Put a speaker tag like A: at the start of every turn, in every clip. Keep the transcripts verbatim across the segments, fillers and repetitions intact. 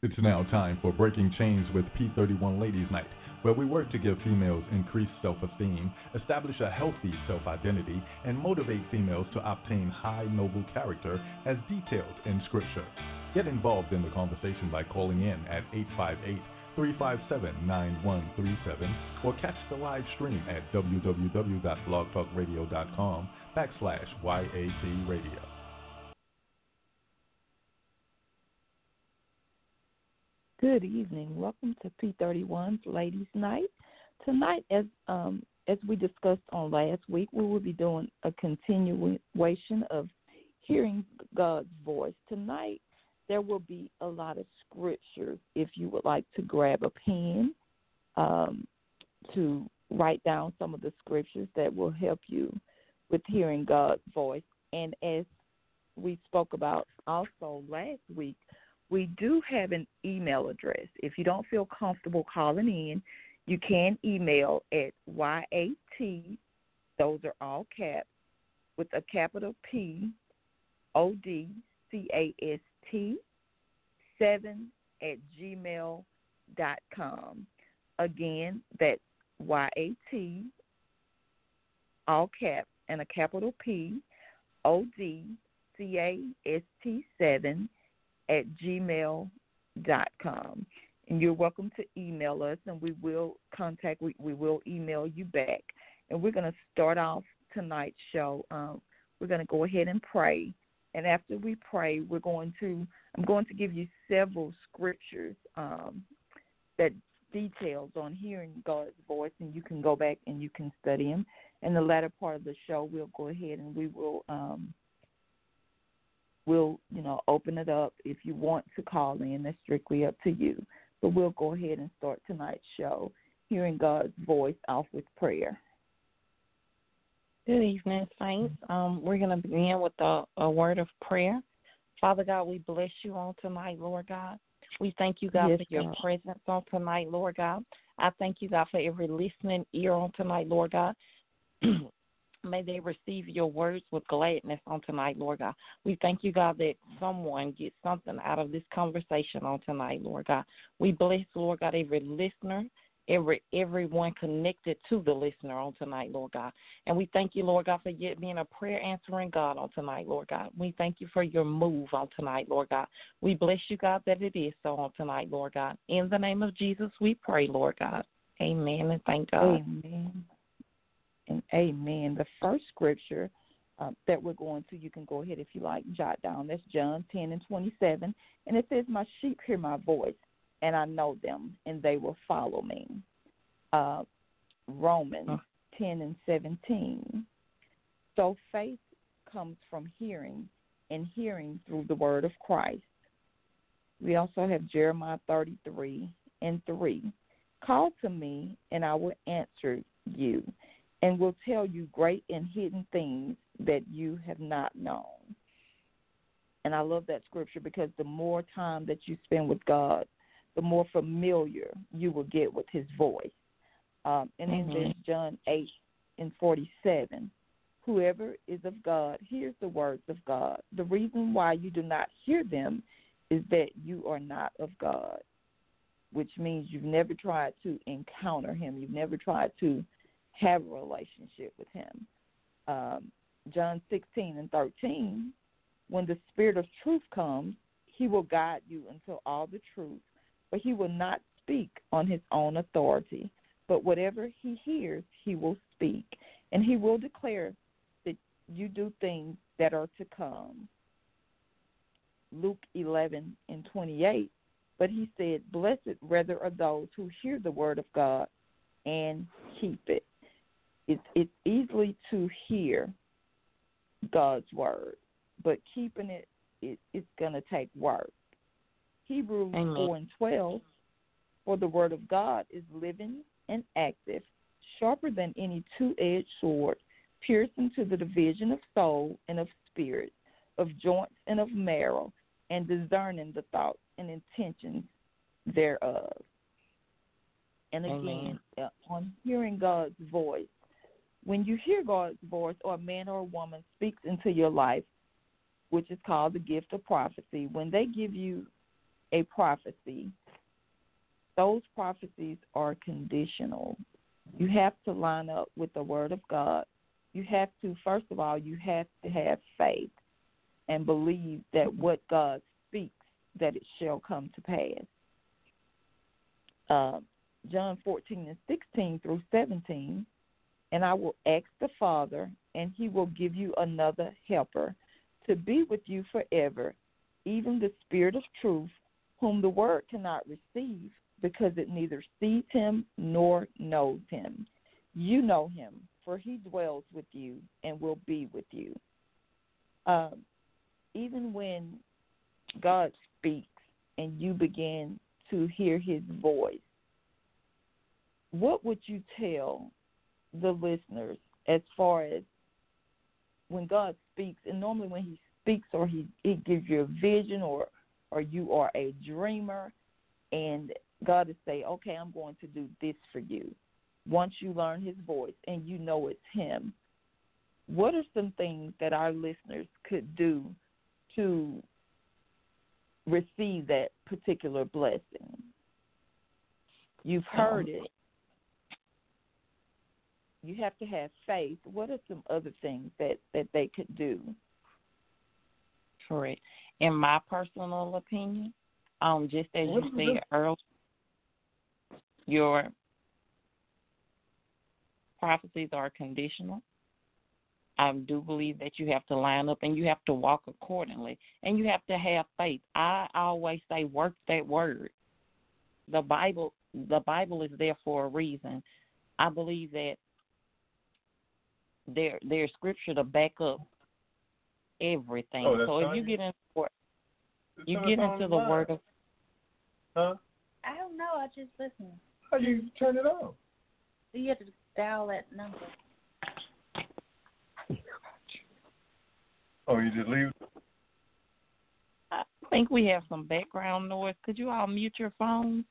A: It's now time for Breaking Chains with P thirty-one Ladies Night, where we work to give females increased self-esteem, establish a healthy self-identity, and motivate females to obtain high noble character as detailed in Scripture. Get involved in the conversation by calling in at eight five eight, three five seven, nine one three seven or catch the live stream at www.blogtalkradio.com backslash YAT radio.
B: Good evening. Welcome to P thirty-one's Ladies Night. Tonight, as um, as we discussed on last week, we will be doing a continuation of hearing God's voice. Tonight, there will be a lot of scriptures. If you would like to grab a pen um, to write down some of the scriptures that will help you with hearing God's voice. And as we spoke about also last week, we do have an email address. If you don't feel comfortable calling in, you can email at Y A T, those are all caps, with a capital P, O D C A S T, seven at gmail dot com. Again, that's Y A T, all caps, and a capital P, O D C A S T seven at gmail dot com. And you're welcome to email us, and we will contact, we, we will email you back. And we're going to start off tonight's show. Um, we're going to go ahead and pray. And after we pray, we're going to, I'm going to give you several scriptures um, that details on hearing God's voice, and you can go back and you can study them. In the latter part of the show, we'll go ahead and we will um, We'll, you know, open it up. If you want to call in, that's strictly up to you. But we'll go ahead and start tonight's show, hearing God's voice, off with prayer.
C: Good evening, Saints. Um, we're going to begin with a, a word of prayer. Father God, we bless you on tonight, Lord God. We thank you, God,
B: yes,
C: for your
B: God.
C: presence on tonight, Lord God. I thank you, God, for every listening ear on tonight, Lord God. May they receive your words with gladness on tonight, Lord God. We thank you, God, that someone gets something out of this conversation on tonight, Lord God. We bless, Lord God, every listener, every everyone connected to the listener on tonight, Lord God. And we thank you, Lord God, for yet being a prayer-answering God on tonight, Lord God. We thank you for your move on tonight, Lord God. We bless you, God, that it is so on tonight, Lord God. In the name of Jesus, we pray, Lord God. Amen and thank God.
B: Amen. And amen. The first scripture uh, that we're going to, you can go ahead if you like, jot down. That's John ten and twenty-seven. And it says, my sheep hear my voice, and I know them, and they will follow me. Uh, Romans huh. ten and seventeen. So faith comes from hearing, and hearing through the word of Christ. We also have Jeremiah thirty-three and three. Call to me, and I will answer you, and will tell you great and hidden things that you have not known. And I love that scripture because the more time that you spend with God, the more familiar you will get with his voice. Um, and then
C: mm-hmm.
B: there's John eight and forty-seven. Whoever is of God hears the words of God. The reason why you do not hear them is that you are not of God, which means you've never tried to encounter him. You've never tried to have a relationship with him. Um, John sixteen and thirteen, when the Spirit of truth comes, he will guide you into all the truth, but he will not speak on his own authority, but whatever he hears, he will speak, and he will declare that you do things that are to come. Luke eleven and twenty-eight, but he said, blessed rather are those who hear the word of God and keep it. It's, it's easily to hear God's word, but keeping it, it it's going to take work. Hebrews Amen. four and twelve, for the word of God is living and active, sharper than any two-edged sword, piercing to the division of soul and of spirit, of joints and of marrow, and discerning the thoughts and intentions thereof. And again, uh, on hearing God's voice, when you hear God's voice, or a man or a woman speaks into your life, which is called the gift of prophecy, when they give you a prophecy, those prophecies are conditional. You have to line up with the Word of God. You have to, first of all, you have to have faith and believe that what God speaks, that it shall come to pass. Uh, John fourteen and sixteen through seventeen, and I will ask the Father, and he will give you another helper to be with you forever, even the Spirit of truth, whom the world cannot receive, because it neither sees him nor knows him. You know him, for he dwells with you and will be with you. Um, even when God speaks and you begin to hear his voice, what would you tell the listeners as far as when God speaks? And normally when he speaks, or he, he gives you a vision, or or you are a dreamer, and God is saying, okay, I'm going to do this for you. Once you learn his voice and you know it's him, what are some things that our listeners could do to receive that particular blessing? You've heard it. You have to have faith. What are some other things that, that they could do?
C: Correct. In my personal opinion, um, just as you said earlier, your prophecies are conditional. I do believe that you have to line up and you have to walk accordingly, and you have to have faith. I always say, work that word. The Bible, the Bible is there for a reason. I believe that there there's scripture to back up everything.
D: Oh,
C: so if
D: fine.
C: you get into you get into the word of
D: huh?
E: I don't know. I just listen.
D: How do you turn it on?
E: You have to dial that number.
D: Oh, you just leave?
C: I think we have some background noise. Could you all mute your phones?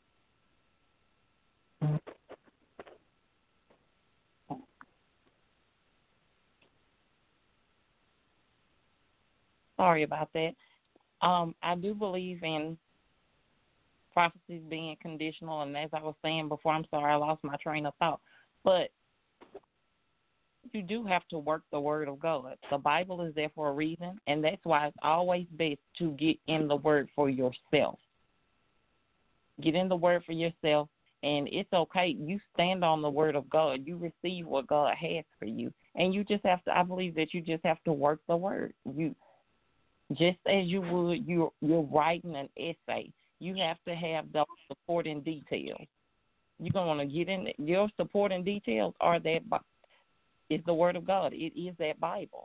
C: Sorry about that. Um, I do believe in prophecies being conditional, and as I was saying before, I'm sorry I lost my train of thought, but you do have to work the word of God. The Bible is there for a reason, and that's why it's always best to get in the word for yourself. Get in the word for yourself, and it's okay. You stand on the word of God. You receive what God has for you, and you just have to, I believe that you just have to work the word. You Just as you would, you're, you're writing an essay. You have to have those supporting details. You're going to get in. Your supporting details are that is the Word of God. It is that Bible.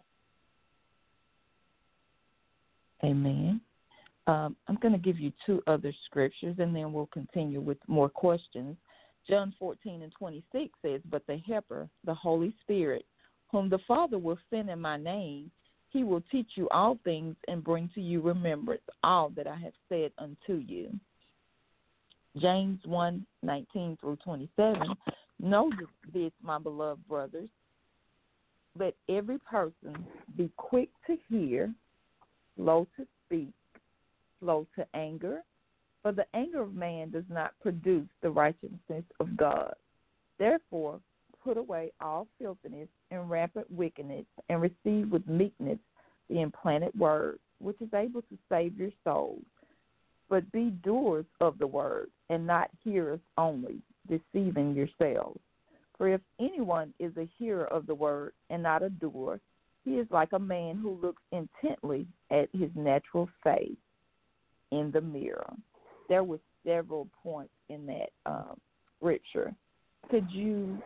B: Amen. Um, I'm going to give you two other scriptures, and then we'll continue with more questions. John fourteen and twenty-six says, "But the Helper, the Holy Spirit, whom the Father will send in my name, he will teach you all things and bring to you remembrance all that I have said unto you." James one nineteen through twenty-seven, "Know this, my beloved brothers, let every person be quick to hear, slow to speak, slow to anger, for the anger of man does not produce the righteousness of God. Therefore, put away all filthiness and rampant wickedness, and receive with meekness the implanted word, which is able to save your souls. But be doers of the word, and not hearers only, deceiving yourselves. For if anyone is a hearer of the word and not a doer, he is like a man who looks intently at his natural face in the mirror." There were several points in that um, scripture. Could you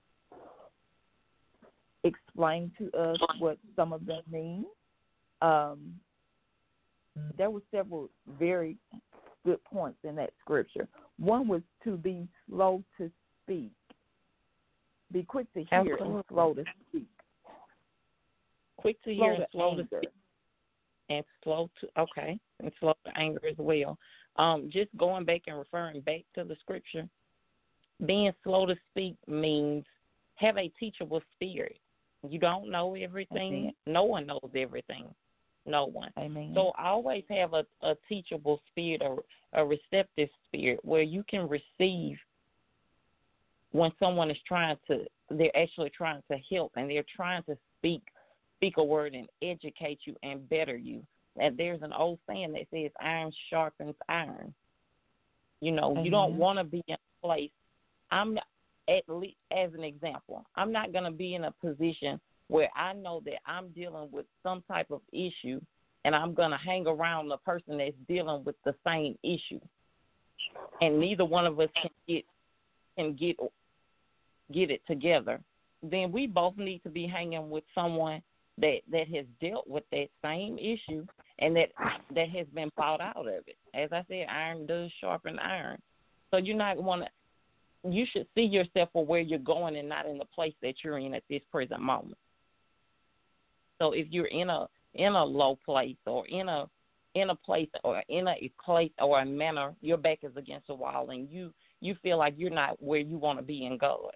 B: explain to us what some of them mean? Um, there were several very good points in that scripture. One was to be slow to speak. Be quick to hear
C: Absolutely.
B: and slow to speak.
C: Quick to
B: Slow
C: hear
B: to
C: and slow
B: anger.
C: to speak. And slow to, okay, and slow to anger as well. Um, just going back and referring back to the scripture, being slow to speak means have a teachable spirit. You don't know everything.
B: Okay.
C: No one knows everything. No one.
B: Amen.
C: So always have a, a teachable spirit or a receptive spirit where you can receive when someone is trying to, they're actually trying to help and they're trying to speak, speak a word and educate you and better you. And there's an old saying that says iron sharpens iron. You know,
B: Amen.
C: You don't want to be in a place. I'm not, at least as an example, I'm not going to be in a position where I know that I'm dealing with some type of issue and I'm going to hang around the person that's dealing with the same issue. And neither one of us can get can get get it together. Then we both need to be hanging with someone that, that has dealt with that same issue and that that has been fought out of it. As I said, iron does sharpen iron. So you're not want to. You should see yourself for where you're going and not in the place that you're in at this present moment. So if you're in a in a low place or in a in a place or in a place or a manner, your back is against the wall and you, you feel like you're not where you want to be in God,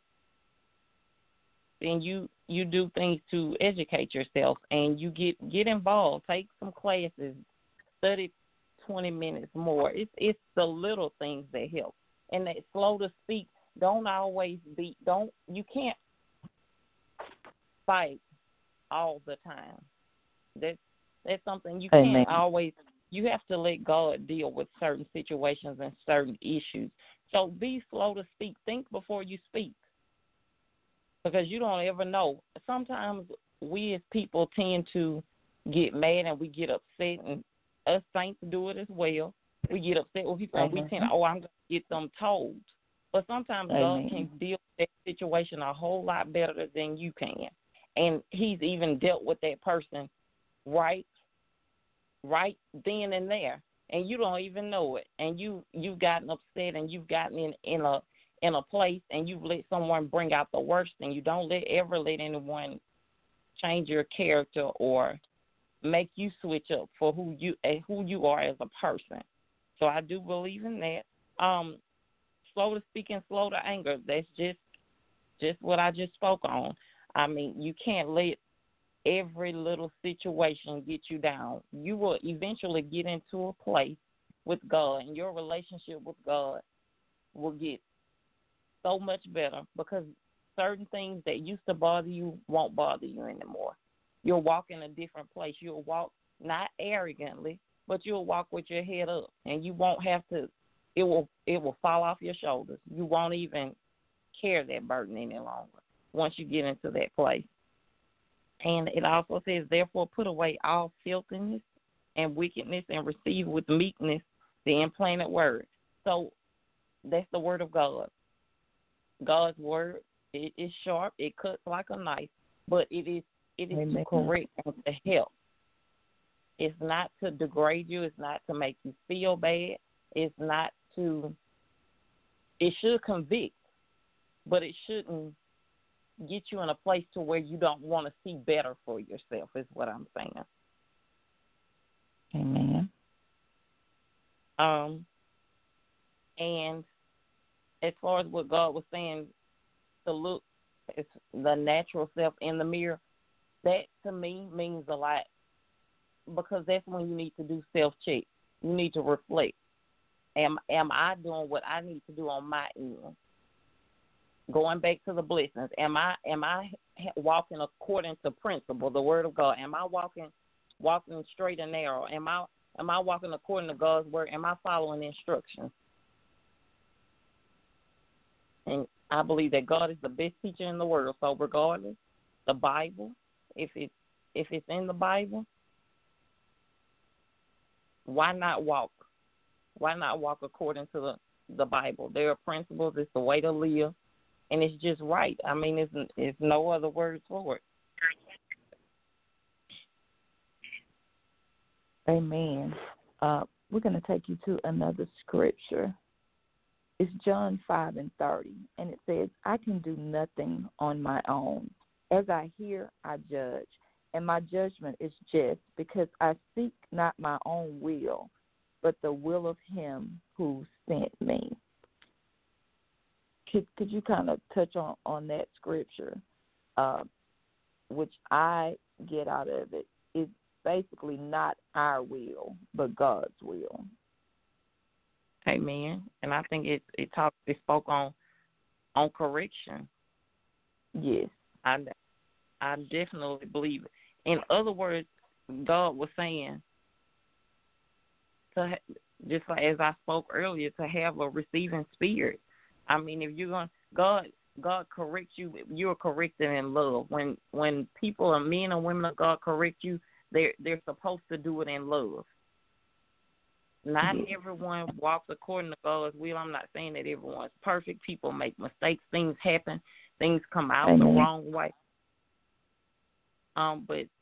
C: then you, you do things to educate yourself and you get, get involved, take some classes, study twenty minutes more. It's it's the little things that help. And that slow to speak, don't always be, don't, you can't fight all the time. That's, that's something you can't
B: Amen.
C: always, you have to let God deal with certain situations and certain issues. So be slow to speak. Think before you speak because you don't ever know. Sometimes we as people tend to get mad and we get upset, and us saints do it as well. We get upset with people and we tend to, oh, I'm going to get them told. But sometimes
B: Amen.
C: God can deal with that situation a whole lot better than you can. And he's even dealt with that person right right then and there. And you don't even know it. And you, you've gotten upset and you've gotten in, in a in a place and you've let someone bring out the worst and you don't let ever let anyone change your character or make you switch up for who you who you are as a person. So I do believe in that. Um, slow to speak and slow to anger. That's just just what I just spoke on. I mean, you can't let every little situation get you down. You will eventually get into a place with God, and your relationship with God will get so much better because certain things that used to bother you won't bother you anymore. You'll walk in a different place. You'll walk not arrogantly, but you'll walk with your head up, and you won't have to. It will it will fall off your shoulders. You won't even carry that burden any longer once you get into that place. And it also says, therefore, put away all filthiness and wickedness and receive with meekness the implanted word. So that's the word of God. God's word, it is sharp. It cuts like a knife, but it is it is
B: Amen.
C: to correct and to help. It's not to degrade you. It's not to make you feel bad. It's not to, it should convict, but it shouldn't get you in a place to where you don't want to see better for yourself is what I'm saying.
B: Amen.
C: Um, and as far as what God was saying, to look at the natural self in the mirror, that to me means a lot because that's when you need to do self-check. You need to reflect. Am am I doing what I need to do on my end? Going back to the blessings, am I am I walking according to principle, the word of God? Am I walking walking straight and narrow? Am I am I walking according to God's word? Am I following instructions? And I believe that God is the best teacher in the world. So regardless, the Bible, if it's if it's in the Bible, why not walk? Why not walk according to the, the Bible? There are principles. It's the way to live. And it's just right. I mean, it's, it's no other words for it.
B: Amen. Uh, we're going to take you to another scripture. It's John five and thirty, and it says, I can do nothing on my own. As I hear, I judge, and my judgment is just, because I seek not my own will, but the will of him who sent me. Could could you kind of touch on, on that scripture, uh, which I get out of it? Is basically not our will, but God's will.
C: Amen. And I think it it talked it spoke on on correction.
B: Yes.
C: I, I definitely believe it. In other words, God was saying, to ha- just like as I spoke earlier, to have a receiving spirit. I mean, if you're going, God, God corrects you, you're corrected in love. When when people are men or women of God correct you, they're they're supposed to do it in love. Not
B: yes.
C: everyone walks according to God's will. I'm not saying that everyone's perfect. People make mistakes. Things happen. Things come out
B: Amen.
C: the wrong way. Um, but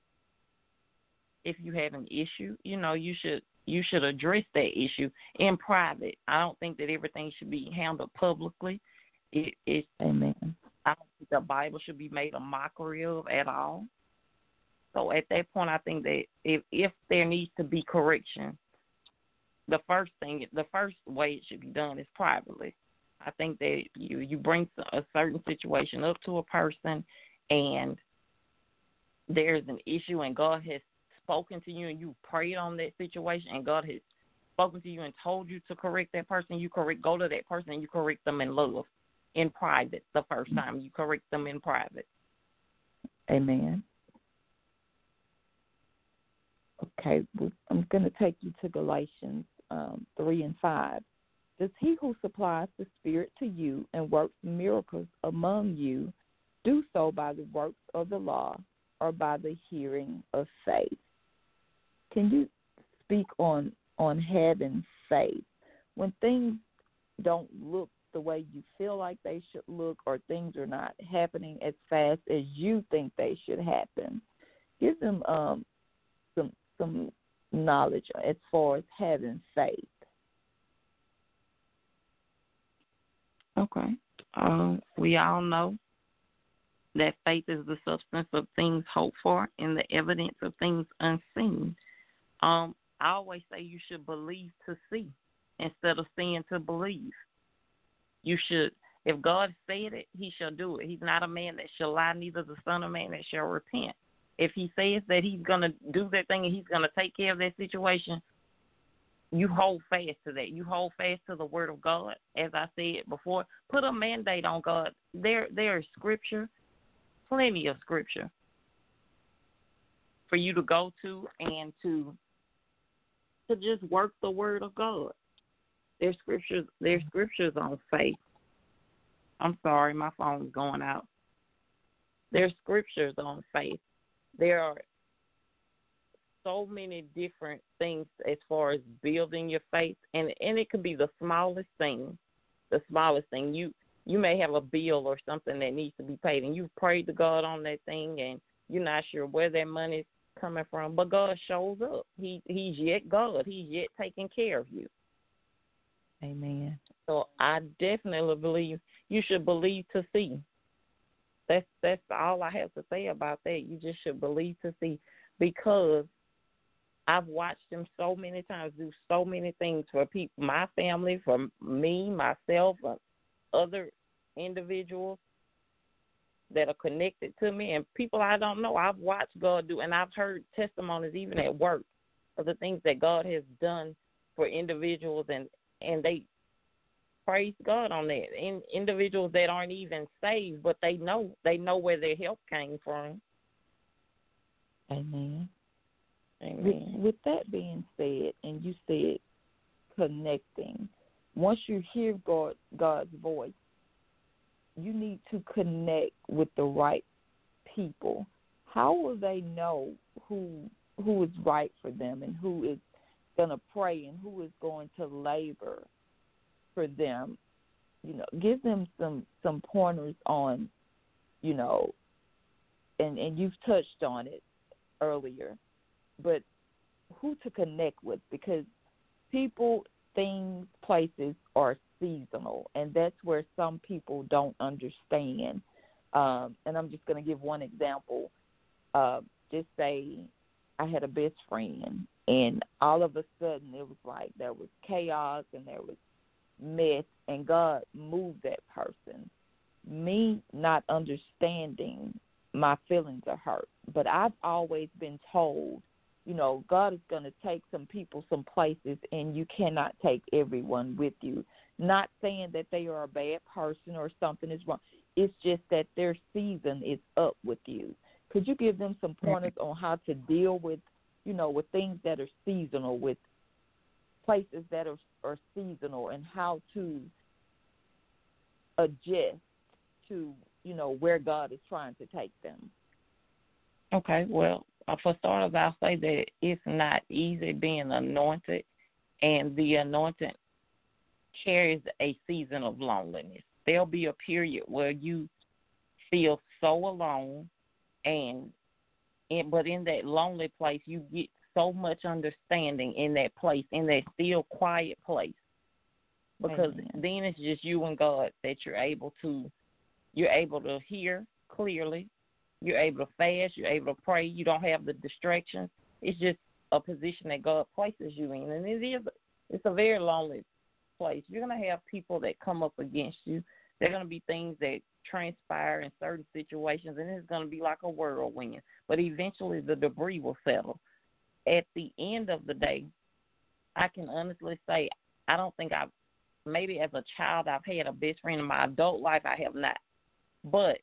C: if you have an issue, you know, you should you should address that issue in private. I don't think that everything should be handled publicly. It, it
B: Amen.
C: I don't think the Bible should be made a mockery of at all. So at that point, I think that if if there needs to be correction, the first thing, the first way it should be done is privately. I think that you you bring a certain situation up to a person, and there's an issue, and God has spoken to you, and you prayed on that situation, and God has spoken to you and told you to correct that person. You correct, go to that person, and you correct them in love, in private. The first time you correct them in private.
B: Amen. Okay, I'm going to take you to Galatians um, three and five. Does he who supplies the Spirit to you and works miracles among you do so by the works of the law or by the hearing of faith? Can you speak on, on having faith? When things don't look the way you feel like they should look, or things are not happening as fast as you think they should happen, give them um, some some knowledge as far as having faith.
C: Okay. Um, we all know that faith is the substance of things hoped for and the evidence of things unseen. Um, I always say you should believe to see instead of seeing to believe. You should, if God said it, he shall do it. He's not a man that shall lie, neither the son of man that shall repent. If he says that he's going to do that thing and he's going to take care of that situation, you hold fast to that. You hold fast to the word of God. As I said before, put a mandate on God. There, there is scripture, plenty of scripture for you to go to and to to just work the word of God. There's scriptures, there's scriptures on faith. I'm sorry, my phone's going out. There's scriptures on faith. There are so many different things as far as building your faith, and and it could be the smallest thing, the smallest thing. You you may have a bill or something that needs to be paid, and you've prayed to God on that thing, and you're not sure where that money's coming from, but God shows up. He He's yet God. He's yet taking care of you.
B: Amen.
C: So I definitely believe you should believe to see. That's that's all I have to say about that. You just should believe to see, because I've watched him so many times do so many things for people, my family, for me, myself, for other individuals that are connected to me, and people I don't know. I've watched God do, and I've heard testimonies even at work of the things that God has done for individuals, and, and they praise God on that. In, individuals that aren't even saved, but they know they know where their help came from.
B: Amen.
C: Amen.
B: With, with that being said, and you said connecting, once you hear God, God's voice, you need to connect with the right people. How will they know who who is right for them and who is going to pray and who is going to labor for them? You know, give them some, some pointers on, you know, and, and you've touched on it earlier, but who to connect with, because people, things, places are seasonal, and that's where some people don't understand. Um, and I'm just going to give one example. Uh, just say I had a best friend, and all of a sudden it was like there was chaos and there was mess, and God moved that person. Me not understanding, my feelings are hurt, but I've always been told you know, God is going to take some people some places, and you cannot take everyone with you. Not saying that they are a bad person or something is wrong. It's just that their season is up with you. Could you give them some pointers on how to deal with, you know, with things that are seasonal, with places that are, are seasonal, and how to adjust to, you know, where God is trying to take them?
C: Okay, well, uh, for starters, I'll say that it's not easy being anointed, and the anointing carries a season of loneliness. There'll be a period where you feel so alone, and in, but in that lonely place, you get so much understanding in that place, in that still quiet place, because Amen. Then it's just you and God that you're able to, you're able to hear clearly. You're able to fast. You're able to pray. You don't have the distractions. It's just a position that God places you in, and it is it's a very lonely place. You're going to have people that come up against you. There are going to be things that transpire in certain situations, and it's going to be like a whirlwind. But eventually, the debris will settle. At the end of the day, I can honestly say I don't think I've maybe as a child I've had a best friend. In my adult life, I have not, but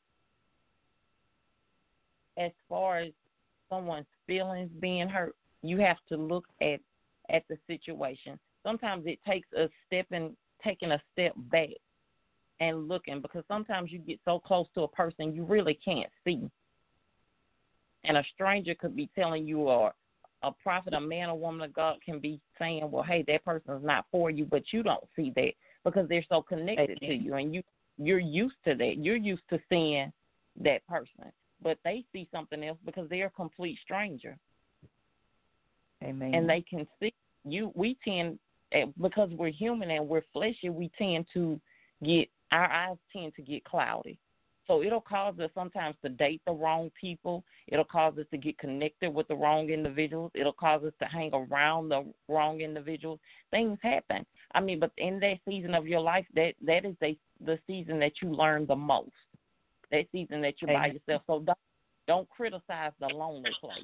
C: as far as someone's feelings being hurt, you have to look at at the situation. Sometimes it takes a step and taking a step back and looking, because sometimes you get so close to a person you really can't see. And a stranger could be telling you, or a prophet, a man or woman of God can be saying, well, hey, that person is not for you, but you don't see that because they're so connected to you, and you, you're used to that. You're used to seeing that person. But they see something else because they're a complete stranger.
B: Amen.
C: And they can see you. We tend, because we're human and we're fleshy, we tend to get, our eyes tend to get cloudy. So it'll cause us sometimes to date the wrong people. It'll cause us to get connected with the wrong individuals. It'll cause us to hang around the wrong individuals. Things happen. I mean, but in that season of your life, that, that is a, the season that you learn the most. That season that you're by yourself. So don't, don't criticize the lonely place.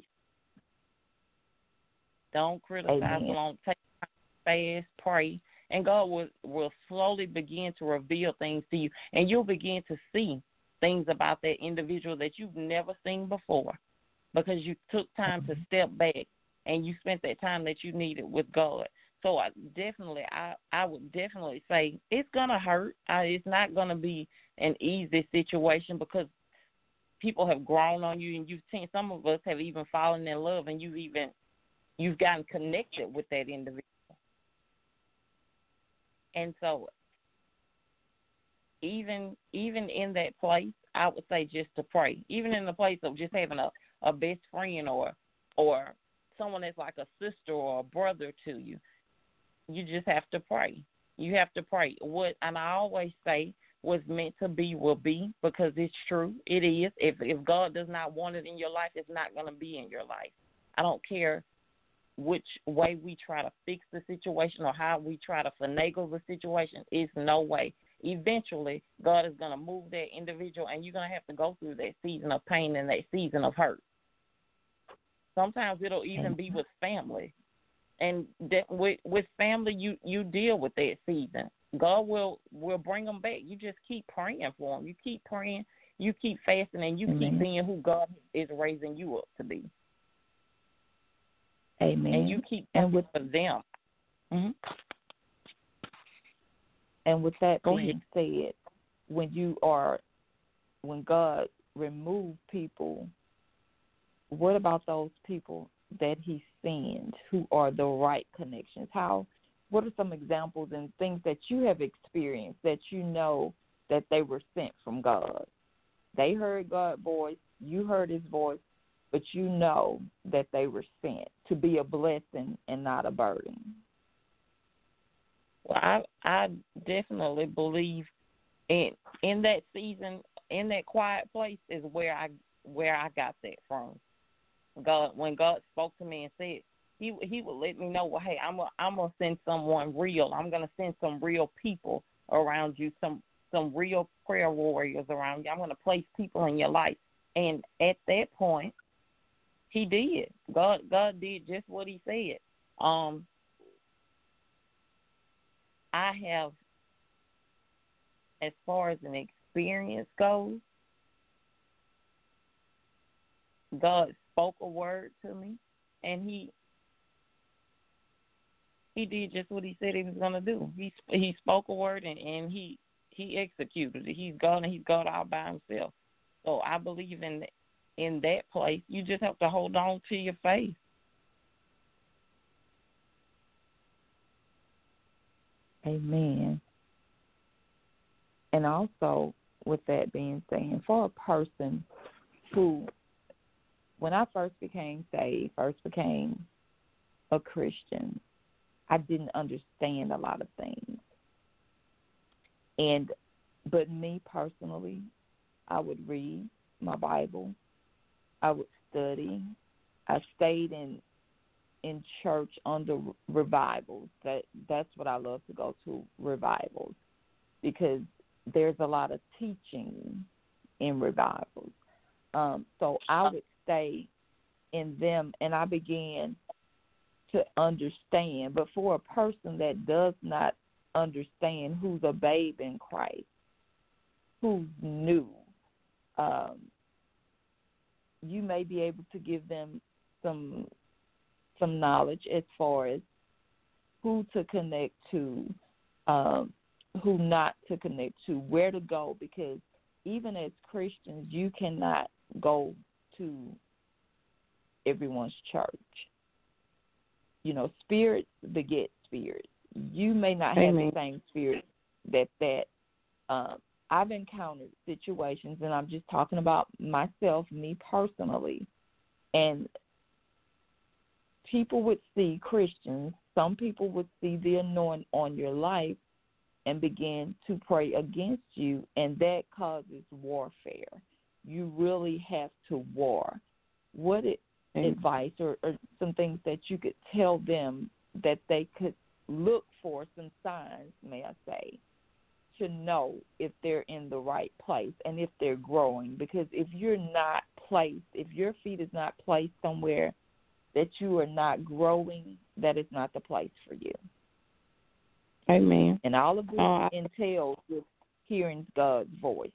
C: Don't criticize
B: Amen.
C: the lonely place. Fast, pray, and God will, will slowly begin to reveal things to you, and you'll begin to see things about that individual that you've never seen before, because you took time to step back and you spent that time that you needed with God. So I definitely, I, I would definitely say it's going to hurt. I, it's not going to be an easy situation, because people have grown on you, and you've seen, some of us have even fallen in love, and you've even, you've gotten connected with that individual. And so even, even in that place, I would say just to pray, even in the place of just having a, a best friend or, or someone that's like a sister or a brother to you. You just have to pray. You have to pray. What, and I always say, what's meant to be will be, because it's true. It is. If if God does not want it in your life, it's not going to be in your life. I don't care which way we try to fix the situation or how we try to finagle the situation. It's no way. Eventually, God is going to move that individual, and you're going to have to go through that season of pain and that season of hurt. Sometimes it'll even be with family. And that with, with family, you, you deal with that season. God will, will bring them back. You just keep praying for them. You keep praying. You keep fasting, and you
B: Amen.
C: keep being who God is raising you up to be.
B: Amen.
C: And you keep praying
B: and with
C: for them. Mm-hmm.
B: And with that
C: Go
B: being said, when you are, when God removed people, what about those people that He sends who are the right connections? How? What are some examples and things that you have experienced that you know that they were sent from God? They heard God's voice, you heard His voice, but you know that they were sent to be a blessing and not a burden.
C: Well, I I definitely believe in in that season, in that quiet place is where I where I got that from. God, when God spoke to me and said, He He would let me know, well, hey, I'm a, I'm gonna send someone real. I'm gonna send some real people around you, some some real prayer warriors around you. I'm gonna place people in your life, and at that point, he did. God God did just what he said. Um, I have, as far as an experience goes, God spoke a word to me, and he he did just what he said he was going to do. He he spoke a word, and, and he he executed it. He's gone, and he's gone all by himself. So I believe in in that place, you just have to hold on to your faith.
B: Amen. And also, with that being said, for a person who, when I first became saved, first became a Christian, I didn't understand a lot of things. And, but me personally, I would read my Bible. I would study. I stayed in in church under revivals. That that's what I love to go to, revivals, because there's a lot of teaching in revivals. Um, so I would stay in them, and I began to understand. But for a person that does not understand, who's a babe in Christ, who's new, um, you may be able to give them some some knowledge as far as who to connect to, um, who not to connect to, where to go, because even as Christians, you cannot go to everyone's church. You know, spirits beget spirits. You may not have
C: Amen.
B: the same spirit that that um, I've encountered situations, and I'm just talking about myself, me personally, and people would see Christians, some people would see the anointing on your life and begin to pray against you, and that causes warfare. You really have to war. What it, advice or, or some things that you could tell them that they could look for, some signs, may I say, to know if they're in the right place and if they're growing? Because if you're not placed, if your feet is not placed somewhere that you are not growing, that is not the place for you.
C: Amen.
B: And all of this
C: uh,
B: entails with hearing God's voice.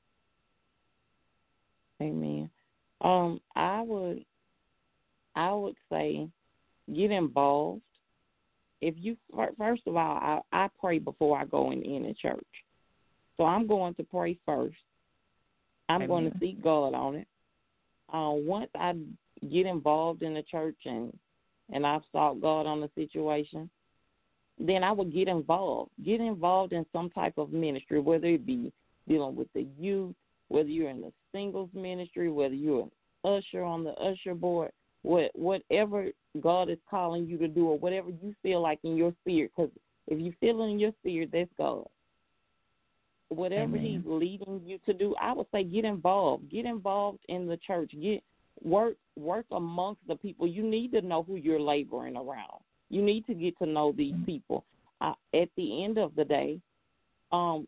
C: Amen. Um, I would, I would say, get involved. If you first of all, I, I pray before I go in any church, so I'm going to pray first. I'm
B: Amen.
C: going to seek God on it. Uh, once I get involved in the church and and I've sought God on the situation, then I would get involved. Get involved in some type of ministry, whether it be dealing with the youth, whether you're in the singles ministry, whether you're an usher on the usher board, what, whatever God is calling you to do or whatever you feel like in your spirit, because if you feel it in your spirit, that's God. Whatever
B: Amen.
C: He's leading you to do, I would say get involved. Get involved in the church. Get work work amongst the people. You need to know who you're laboring around. You need to get to know these people. Uh, at the end of the day, um,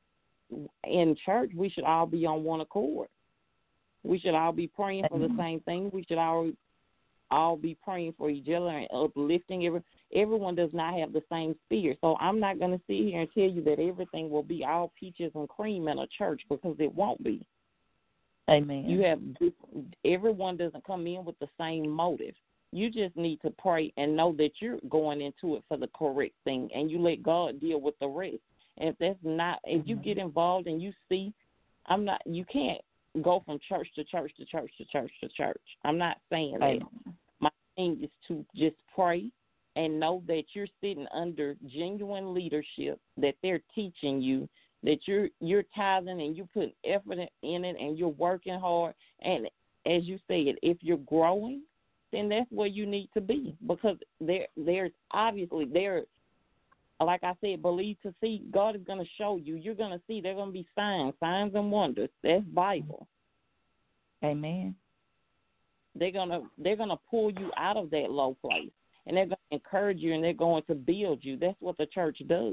C: in church, we should all be on one accord. We should all be praying for the same thing. We should all all be praying for each other and uplifting. Every, everyone does not have the same spirit. So I'm not going to sit here and tell you that everything will be all peaches and cream in a church, because it won't be.
B: Amen.
C: You have everyone doesn't come in with the same motive. You just need to pray and know that you're going into it for the correct thing, and you let God deal with the rest. And if that's not, if you get involved and you see, I'm not, you can't go from church to church to church to church to church. I'm not saying that.
B: Amen.
C: My thing is to just pray and know that you're sitting under genuine leadership, that they're teaching you, that you're you're tithing and you put effort in it and you're working hard. And as you said, if you're growing, then that's where you need to be, because there there's obviously there, like I said, believe to see. God is going to show you. You're going to see. There are going to be signs, signs and wonders. That's Bible.
B: Amen.
C: They're gonna they're gonna pull you out of that low place, and they're going to encourage you, and they're going to build you. That's what the church does.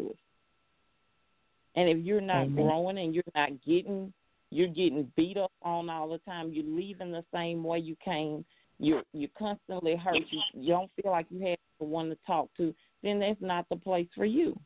C: And if you're not
B: Amen.
C: growing and you're not getting, you're getting beat up on all the time, you're leaving the same way you came, you you constantly hurt, you, you don't feel like you have someone to talk to, then that's not the place for you.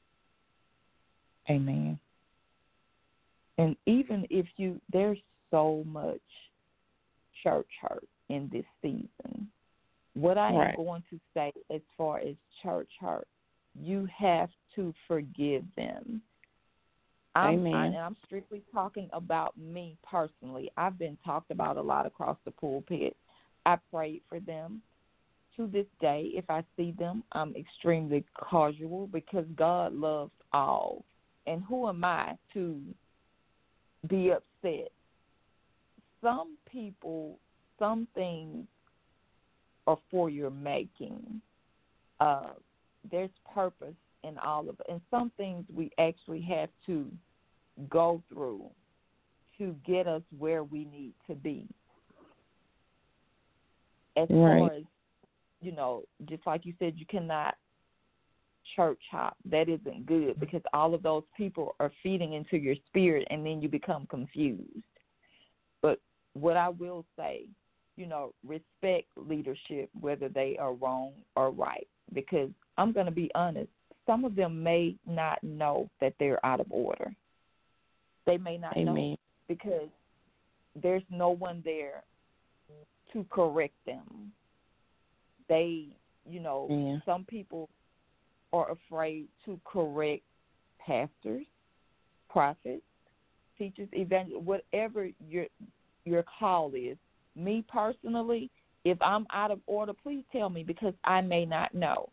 B: Amen. And even if you, there's so much church hurt in this season. What I
C: Right.
B: am going to say as far as church hurt, you have to forgive them. I'm,
C: Amen.
B: I, and I'm strictly talking about me personally. I've been talked about a lot across the pulpit. I prayed for them. To this day, if I see them, I'm extremely cordial because God loves all. And who am I to be upset? Some people, some things are for your making. Uh, there's purpose in all of it. And some things we actually have to go through to get us where we need to be. As
C: Right.
B: far as, you know, just like you said, you cannot church hop. That isn't good because all of those people are feeding into your spirit and then you become confused. But what I will say, you know, respect leadership, whether they are wrong or right, because I'm going to be honest, some of them may not know that they're out of order. They may not
C: Amen.
B: know because there's no one there to correct them. They, you know,
C: Yeah.
B: some people are afraid to correct pastors, prophets, teachers, evangelists, whatever your your call is. Me personally, if I'm out of order, please tell me because I may not know.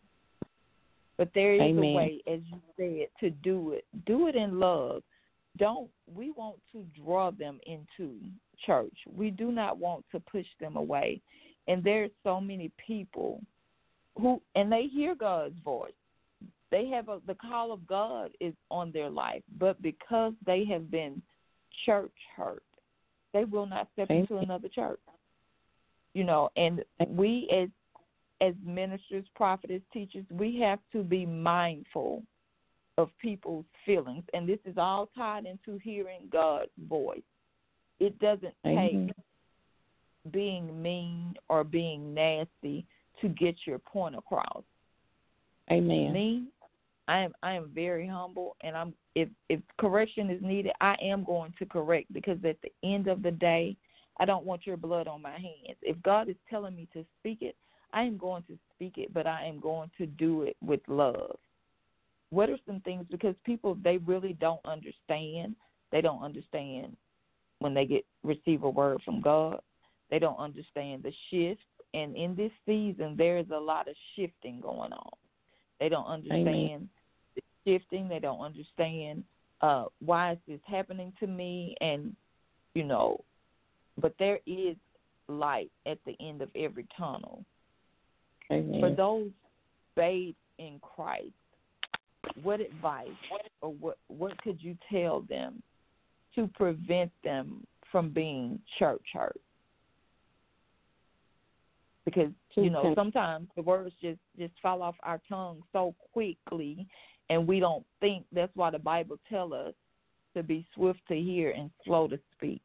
B: But there is
C: Amen.
B: a way, as you said, to do it. Do it in love. Don't we want to draw them into church. We do not want to push them away. And there's so many people who, and they hear God's voice. They have a, the call of God is on their life, but because they have been church hurt, they will not step
C: Amen.
B: into another church. You know, and we as as ministers, prophets, teachers, we have to be mindful of people's feelings, and this is all tied into hearing God's voice. It doesn't
C: Amen.
B: take being mean or being nasty to get your point across.
C: Amen.
B: Me, I am I am very humble, and I'm if if correction is needed, I am going to correct because at the end of the day, I don't want your blood on my hands. If God is telling me to speak it, I am going to speak it, but I am going to do it with love. What are some things, because people, they really don't understand. They don't understand when they get receive a word from God. They don't understand the shift. And in this season, there is a lot of shifting going on. They don't understand
C: Amen.
B: the shifting. They don't understand uh, why is this happening to me. And, you know, but there is light at the end of every tunnel.
C: Amen.
B: For those bathed in Christ, what advice or what what could you tell them to prevent them from being church hurt? Because, you know, sometimes the words just, just fall off our tongue so quickly, and we don't think. That's why the Bible tells us to be swift to hear and slow to speak.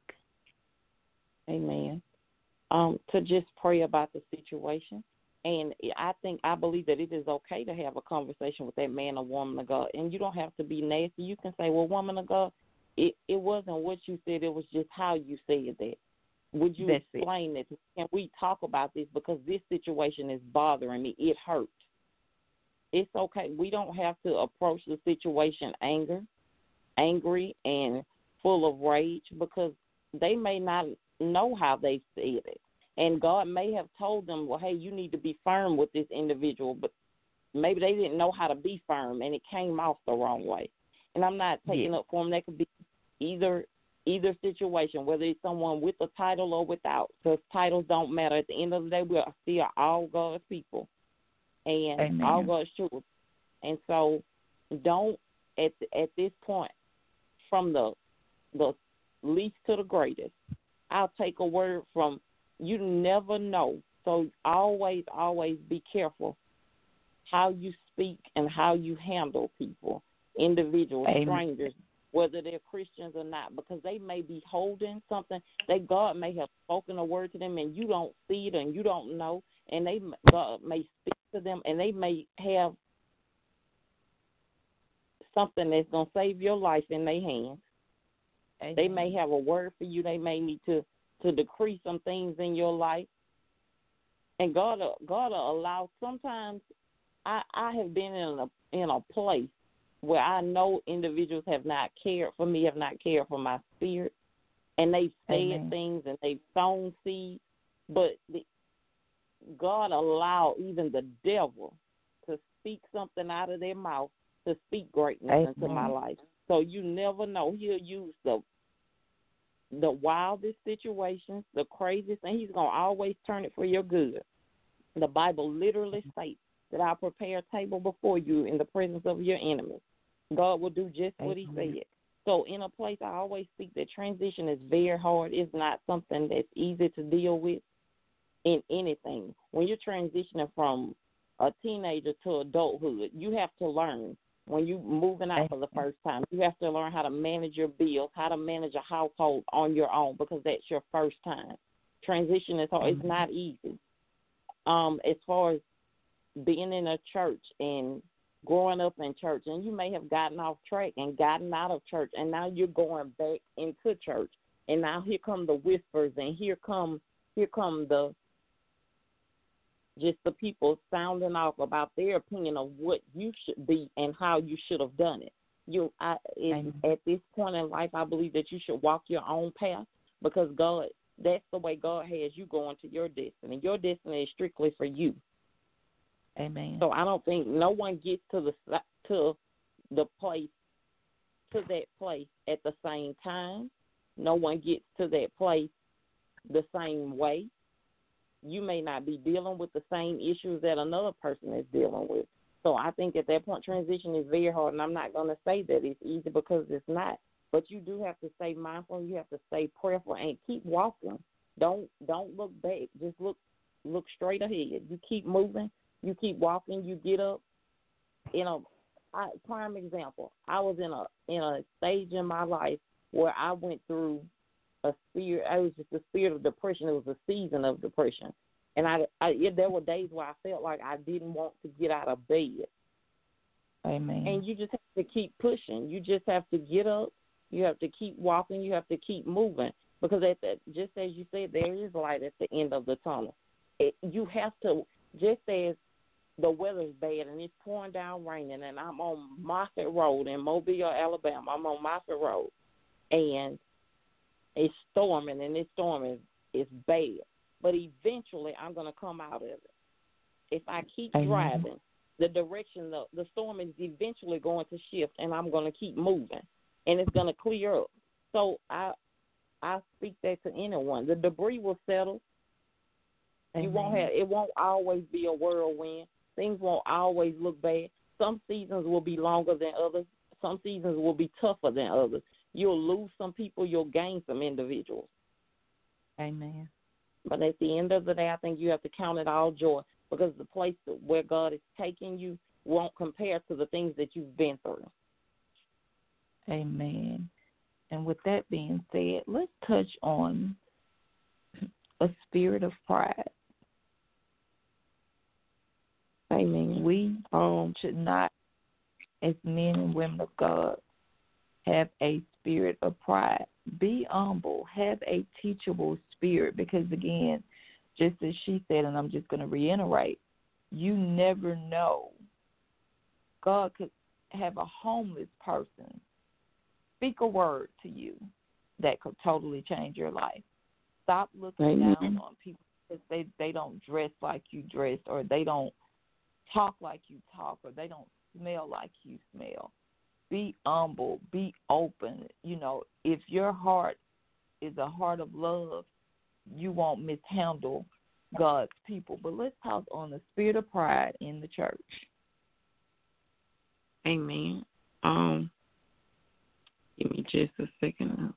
C: Amen. Um, to just pray about the situation. And I think, I believe that it is okay to have a conversation with that man or woman of God. And you don't have to be nasty. You can say, well, woman of God, it, it wasn't what you said. It was just how you said that. Would you
B: That's
C: explain it? Can we talk about this? Because this situation is bothering me. It hurts. It's okay. We don't have to approach the situation anger, angry and full of rage, because they may not know how they said it. And God may have told them, well, hey, you need to be firm with this individual, but maybe they didn't know how to be firm, and it came off the wrong way. And I'm not taking
B: Yeah.
C: up for them. That could be either either situation, whether it's someone with a title or without, because titles don't matter. At the end of the day, we are still all God's people and
B: Amen.
C: all God's children. And so don't, at at this point, from the the least to the greatest, I'll take a word from, you never know. So always, always be careful how you speak and how you handle people, individuals,
B: Amen.
C: strangers. whether they're Christians or not, because they may be holding something. They God may have spoken a word to them, and you don't see it and you don't know, and they God may speak to them, and they may have something that's going to save your life in their hands. Amen. They may have a word for you. They may need to, to decree some things in your life. And God, God will allow. Sometimes I, I have been in a in a place where I know individuals have not cared for me, have not cared for my spirit, and they've said Amen. Things and they've sown seeds, but the, God allowed even the devil to speak something out of their mouth, to speak greatness Amen. Into my life. So you never know. He'll use the the wildest situations, the craziest, and he's going to always turn it for your good. The Bible literally states that I'll prepare a table before you in the presence of your enemies. God will do just what he said. So in a place, I always speak that transition is very hard. It's not something that's easy to deal with in anything. When you're transitioning from a teenager to adulthood, you have to learn. When you're moving out for the first time, you have to learn how to manage your bills, how to manage a household on your own, because that's your first time. Transition is hard. It's not easy. Um, as far as being in a church and growing up in church, and you may have gotten off track and gotten out of church, and now you're going back into church, and now here come the whispers, and here come here come the just the people sounding off about their opinion of what you should be and how you should have done it. You, I, it, at this point in life, I believe that you should walk your own path, because God, that's the way God has you going to your destiny. Your destiny is strictly for you.
B: Amen.
C: So I don't think no one gets to the to the place to that place at the same time. No one gets to that place the same way. You may not be dealing with the same issues that another person is dealing with. So I think at that point, transition is very hard, and I'm not going to say that it's easy, because it's not. But you do have to stay mindful. You have to stay prayerful and keep walking. Don't don't look back. Just look look straight ahead. You keep moving. You keep walking. You get up. You know, I, prime example. I was in a in a stage in my life where I went through a spirit. I was just a spirit of depression. It was a season of depression, and I, I there were days where I felt like I didn't want to get out of bed.
B: Amen.
C: And you just have to keep pushing. You just have to get up. You have to keep walking. You have to keep moving, because at the, just as you said, there is light at the end of the tunnel. It, you have to, just as the weather's bad and it's pouring down raining, and I'm on Moffett Road in Mobile, Alabama. I'm on Moffett Road, and it's storming, and this storm is, is bad. But eventually I'm going to come out of it. If I keep Amen. Driving, the direction, the, the storm is eventually going to shift, and I'm going to keep moving, and it's going to clear up. So I I speak that to anyone. The debris will settle. Amen. You won't have, it won't always be a whirlwind. Things won't always look bad. Some seasons will be longer than others. Some seasons will be tougher than others. You'll lose some people. You'll gain some individuals.
B: Amen.
C: But at the end of the day, I think you have to count it all joy, because the place where God is taking you won't compare to the things that you've been through.
B: Amen. And with that being said, let's touch on a spirit of pride. Amen. We um, should not, as men and women of God, have a spirit of pride. Be humble. Have a teachable spirit, because, again, just as she said, and I'm just going to reiterate, you never know. God could have a homeless person speak a word to you that could totally change your life. Stop looking Amen. Down on people because they, they don't dress like you dress, or they don't talk like you talk, or they don't smell like you smell. Be humble. Be open. You know, if your heart is a heart of love, you won't mishandle God's people. But let's talk on the spirit of pride in the church.
C: Amen. Um, give me just a second.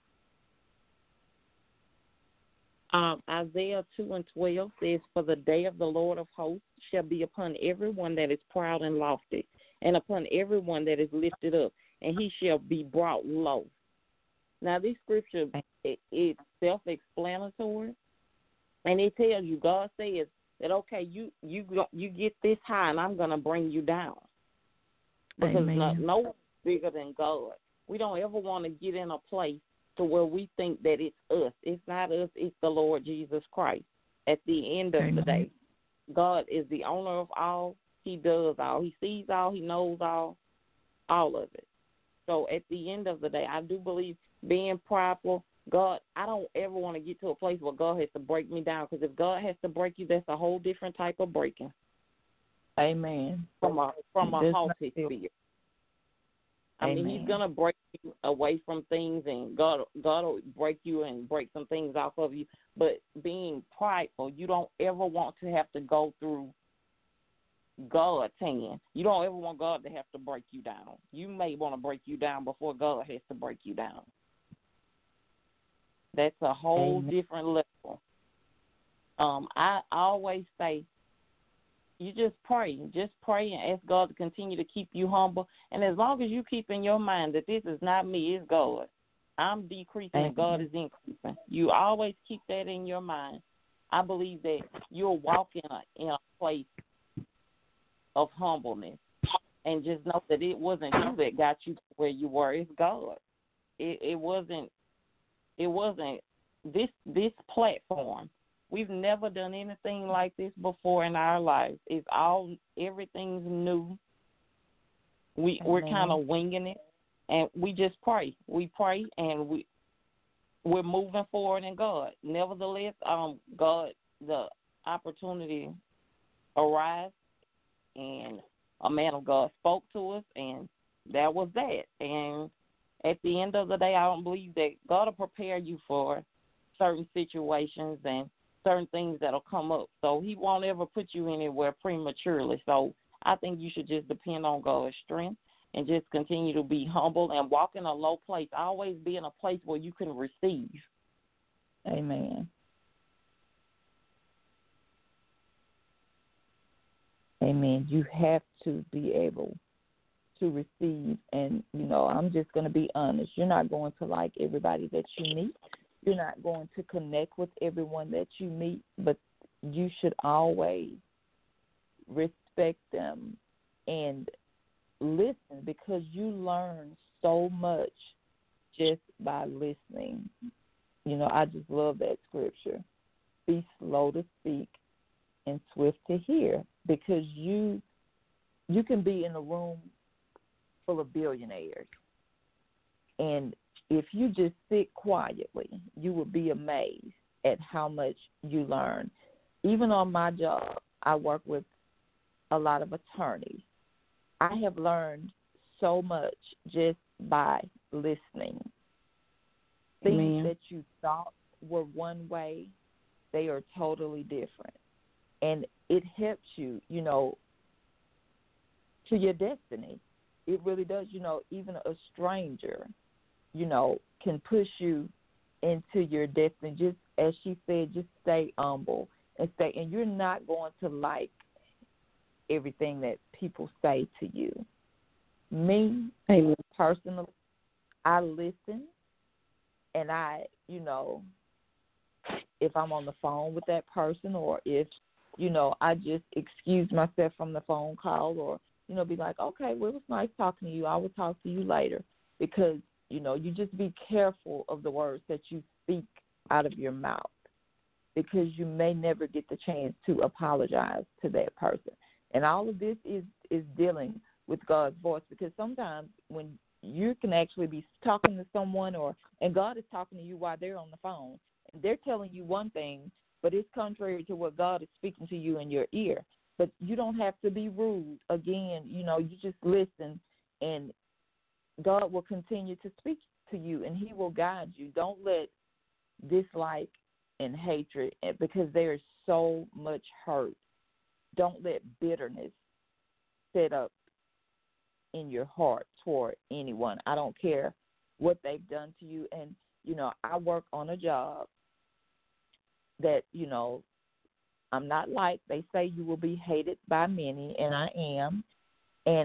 C: Um, Isaiah two and twelve says, "For the day of the Lord of hosts shall be upon everyone that is proud and lofty, and upon everyone that is lifted up, and he shall be brought low. Now, this scripture, it, it's self-explanatory, and it tells you, God says that, okay, you you you get this high, and I'm going to bring you down. Because no, no one's bigger than God. We don't ever want to get in a place to where we think that it's us. It's not us. It's the Lord Jesus Christ. At the end of Amen. The day, God is the owner of all. He does all. He sees all. He knows all, all of it. So at the end of the day, I do believe being prideful, God, I don't ever want to get to a place where God has to break me down, because if God has to break you, that's a whole different type of breaking.
B: Amen.
C: From a from a haughty spirit. I
B: Amen.
C: mean, he's going to break you away from things, and God, God will break you and break some things off of you. But being prideful, you don't ever want to have to go through God's hand. You don't ever want God to have to break you down. You may want to break you down before God has to break you down. That's a whole Amen. Different level. Um, I always say, you just pray. Just pray and ask God to continue to keep you humble. And as long as you keep in your mind that this is not me, it's God. I'm decreasing and God is increasing. You always keep that in your mind. I believe that you'll walk in a, in a place of humbleness, and just know that it wasn't you that got you to where you were. It's God. It, it wasn't. It wasn't this this platform. We've never done anything like this before in our lives. It's all, everything's new. We, we're kind of winging it, and we just pray. We pray, and we, we're moving forward in God. Nevertheless, um, God, the opportunity arose, and a man of God spoke to us, and that was that. And at the end of the day, I don't believe that God will prepare you for certain situations and certain things that'll come up. So he won't ever put you anywhere prematurely. So I think you should just depend on God's strength and just continue to be humble and walk in a low place. Always be in a place where you can receive.
B: Amen. Amen. You have to be able to receive. And, you know, I'm just going to be honest. You're not going to like everybody that you meet. You're not going to connect with everyone that you meet, but you should always respect them and listen, because you learn so much just by listening. You know, I just love that scripture. Be slow to speak and swift to hear, because you you can be in a room full of billionaires, and if you just sit quietly, you will be amazed at how much you learn. Even on my job, I work with a lot of attorneys. I have learned so much just by listening. Things
C: Amen.
B: that you thought were one way, they are totally different. And it helps you, you know, to your destiny. It really does. You know, even a stranger, you know, can push you into your destiny. Just as she said, just stay humble and stay. And you're not going to like everything that people say to you. Me,
C: Amen.
B: personally, I listen, and I, you know, if I'm on the phone with that person, or if, you know, I just excuse myself from the phone call, or, you know, be like, okay, well, it was nice talking to you. I will talk to you later. Because, you know, you just be careful of the words that you speak out of your mouth, because you may never get the chance to apologize to that person. And all of this is, is dealing with God's voice, because sometimes when you can actually be talking to someone, or and God is talking to you while they're on the phone, and they're telling you one thing, but it's contrary to what God is speaking to you in your ear. But you don't have to be rude. Again, you know, you just listen, and God will continue to speak to you, and he will guide you. Don't let dislike and hatred, because there is so much hurt. Don't let bitterness set up in your heart toward anyone. I don't care what they've done to you. And, you know, I work on a job that, you know, I'm not like, they say you will be hated by many, and I am. And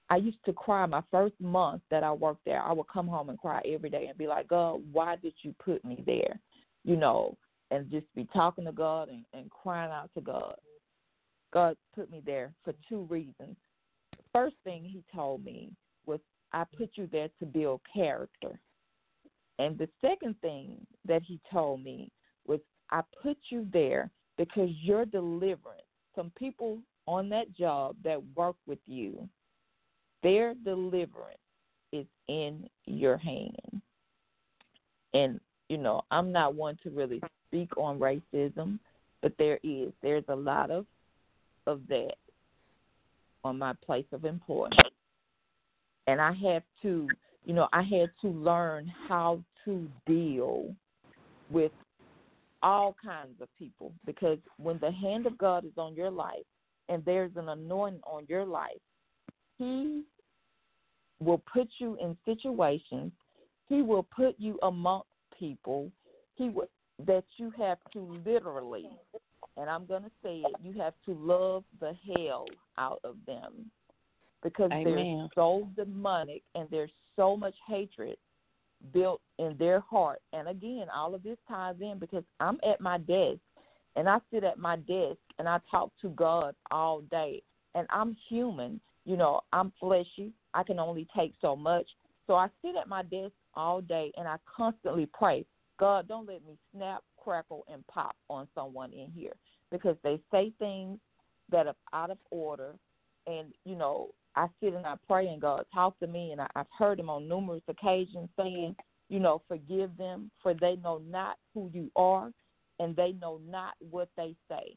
B: I used to cry my first month that I worked there. I would come home and cry every day and be like, God, why did you put me there? You know, and just be talking to God and, and crying out to God. God put me there for two reasons. First thing he told me was, I put you there to build character. And the second thing that he told me was, I put you there because your deliverance, some people on that job that work with you, their deliverance is in your hand. And, you know, I'm not one to really speak on racism, but there is. There's a lot of, of that on my place of employment. And I have to, you know, I had to learn how to deal with all kinds of people, because when the hand of God is on your life and there's an anointing on your life, he will put you in situations, he will put you amongst people he will, that you have to literally, and I'm going to say it, you have to love the hell out of them, because
C: Amen.
B: they're so demonic and there's so much hatred built in their heart. And again, all of this ties in because I'm at my desk, and I sit at my desk and I talk to God all day, and I'm human. You know, I'm fleshy. I can only take so much. So I sit at my desk all day and I constantly pray, God, don't let me snap, crackle, and pop on someone in here, because they say things that are out of order. And, you know, I sit and I pray, and God talk to me, and I, I've heard him on numerous occasions saying, you know, forgive them, for they know not who you are, and they know not what they say.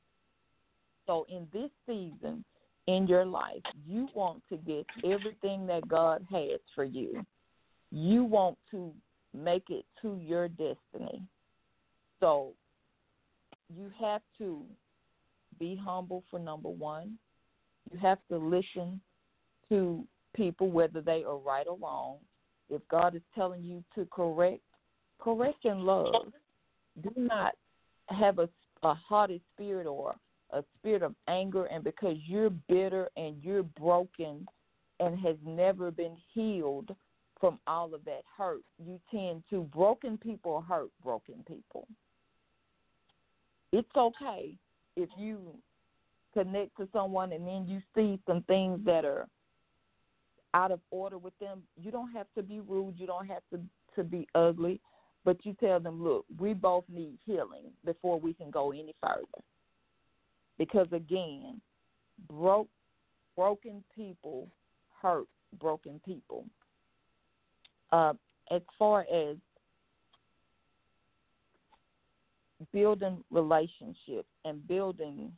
B: So in this season in your life, you want to get everything that God has for you. You want to make it to your destiny. So you have to be humble, for number one. You have to listen to people, whether they are right or wrong. If God is telling you to correct, correct in love. Do not have a, a haughty spirit or a spirit of anger, and because you're bitter and you're broken and has never been healed from all of that hurt, you tend to, broken people hurt broken people. It's okay if you connect to someone and then you see some things that are out of order with them. You don't have to be rude. You don't have to, to be ugly. But you tell them, look, we both need healing before we can go any further. Because, again, broke, broken people hurt broken people. Uh, as far as building relationships and building,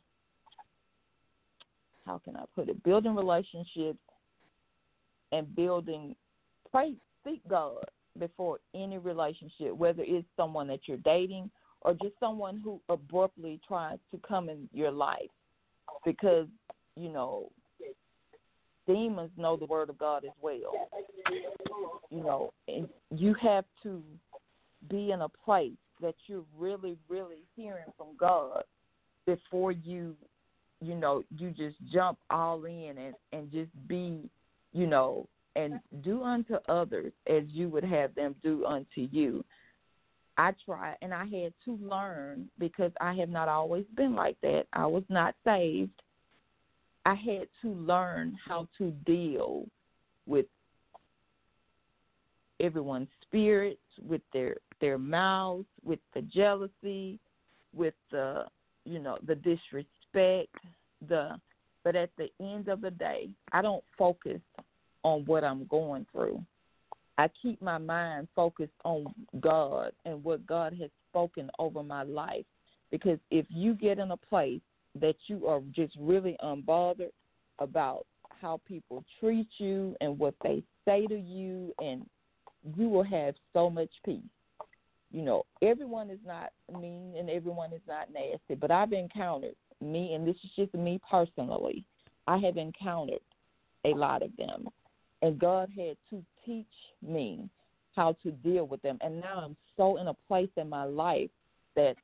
B: how can I put it, building relationships and building, pray, seek God before any relationship, whether it's someone that you're dating or just someone who abruptly tries to come in your life, because, you know, demons know the word of God as well. You know, and you have to be in a place that you're really, really hearing from God before you, you know, you just jump all in and, and just be, you know, and do unto others as you would have them do unto you. I try, and I had to learn, because I have not always been like that. I was not saved. I had to learn how to deal with everyone's spirits, with their, their mouths, with the jealousy, with the, you know, the disrespect, the, but at the end of the day, I don't focus on what I'm going through. I keep my mind focused on God and what God has spoken over my life. Because if you get in a place that you are just really unbothered about how people treat you and what they say to you, and you will have so much peace. You know, everyone is not mean and everyone is not nasty, but I've encountered me, and this is just me personally, I have encountered a lot of them. And God had to teach me how to deal with them. And now I'm so in a place in my life that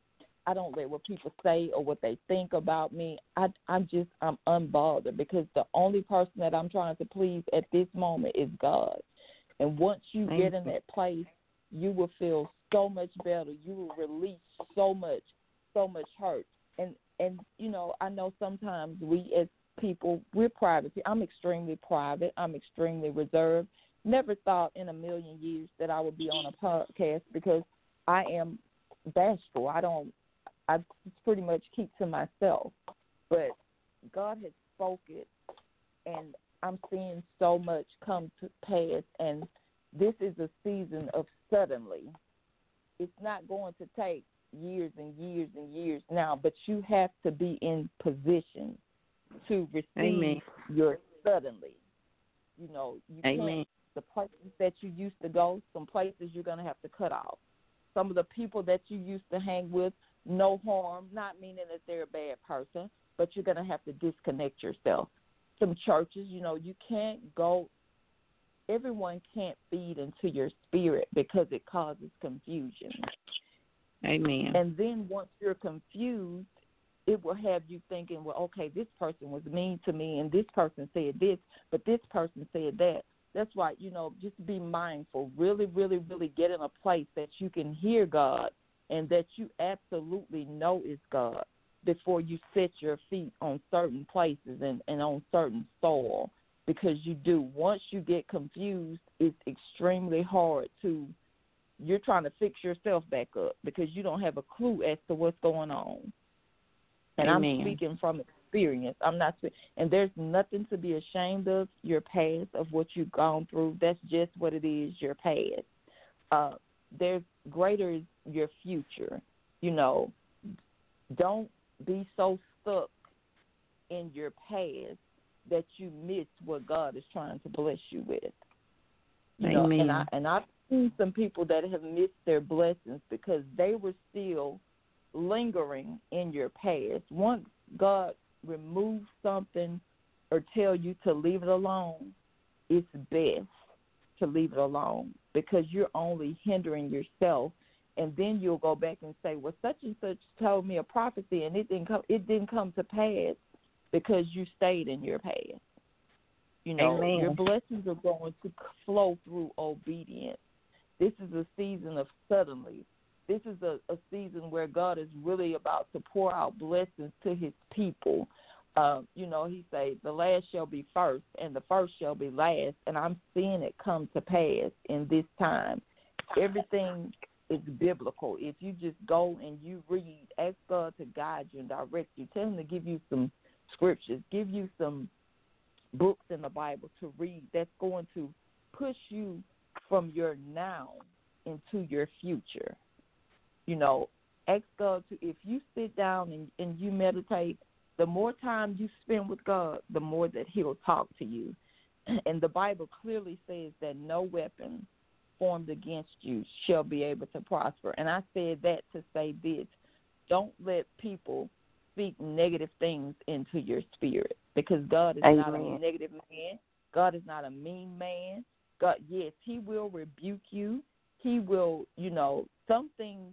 B: I don't let what people say or what they think about me. I, I'm just, I'm unbothered because the only person that I'm trying to please at this moment is God. And once you
C: Thank
B: get in
C: you.
B: that place, you will feel so much better. You will release so much, so much hurt. And, and you know, I know sometimes we as people, we're private. I'm extremely private. I'm extremely reserved. Never thought in a million years that I would be on a podcast because I am bashful. I don't, I pretty much keep to myself. But God has spoken, and I'm seeing so much come to pass, and this is a season of suddenly. It's not going to take years and years and years now, but you have to be in position to receive
C: Amen.
B: your suddenly. You know, you
C: Amen.
B: can't, the places that you used to go, some places you're going to have to cut off. Some of the people that you used to hang with, no harm, not meaning that they're a bad person, but you're going to have to disconnect yourself. Some churches, you know, you can't go, everyone can't feed into your spirit because it causes confusion.
C: Amen.
B: And then once you're confused, it will have you thinking, well, okay, this person was mean to me and this person said this, but this person said that. That's why, you know, just be mindful. Really, really, really get in a place that you can hear God and that you absolutely know is God before you set your feet on certain places and, and on certain soil. Because you do. Once you get confused, it's extremely hard to, you're trying to fix yourself back up because you don't have a clue as to what's going on. And
C: Amen.
B: I'm speaking from experience. I'm not, and there's nothing to be ashamed of. Your past, of what you've gone through, that's just what it is. Your past. Uh, there's greater is your future. You know, don't be so stuck in your past that you miss what God is trying to bless you with. You know,
C: Amen.
B: and I and I've seen some people that have missed their blessings because they were still lingering in your past. Once God removes something or tell you to leave it alone, it's best to leave it alone because you're only hindering yourself. And then you'll go back and say, well, such and such told me a prophecy and it didn't come, it didn't come to pass because you stayed in your past. You know,
C: Amen.
B: your blessings are going to flow through obedience. This is a season of suddenly. This is a, a season where God is really about to pour out blessings to his people. Uh, you know, he say the last shall be first and the first shall be last. And I'm seeing it come to pass in this time. Everything is biblical. If you just go and you read, ask God to guide you and direct you. Tell him to give you some scriptures, give you some books in the Bible to read that's going to push you from your now into your future. You know, ask God to, if you sit down and, and you meditate, the more time you spend with God, the more that he'll talk to you. And the Bible clearly says that no weapon formed against you shall be able to prosper. And I said that to say this. Don't let people speak negative things into your spirit because God is
C: Amen.
B: not a negative man. God is not a mean man. God, yes, he will rebuke you. He will, you know, some things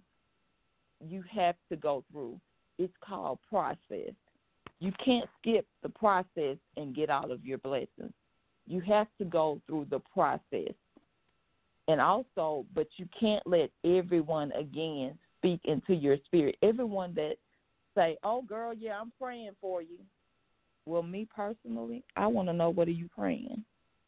B: you have to go through. It's called process. You can't skip the process and get out of your blessings. You have to go through the process. And also, but you can't let everyone, again, speak into your spirit. Everyone that say, oh, girl, yeah, I'm praying for you. Well, me personally, I want to know, what are you praying?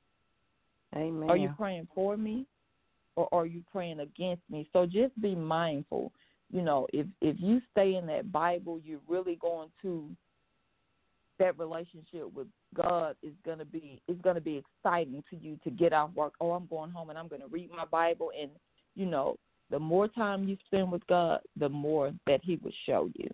C: Amen.
B: Are you praying for me or are you praying against me? So just be mindful. You know, if, if you stay in that Bible, you're really going to, that relationship with God is going to be, it's going to be exciting to you to get off work. Oh, I'm going home and I'm going to read my Bible. And, you know, the more time you spend with God, the more that he will show you.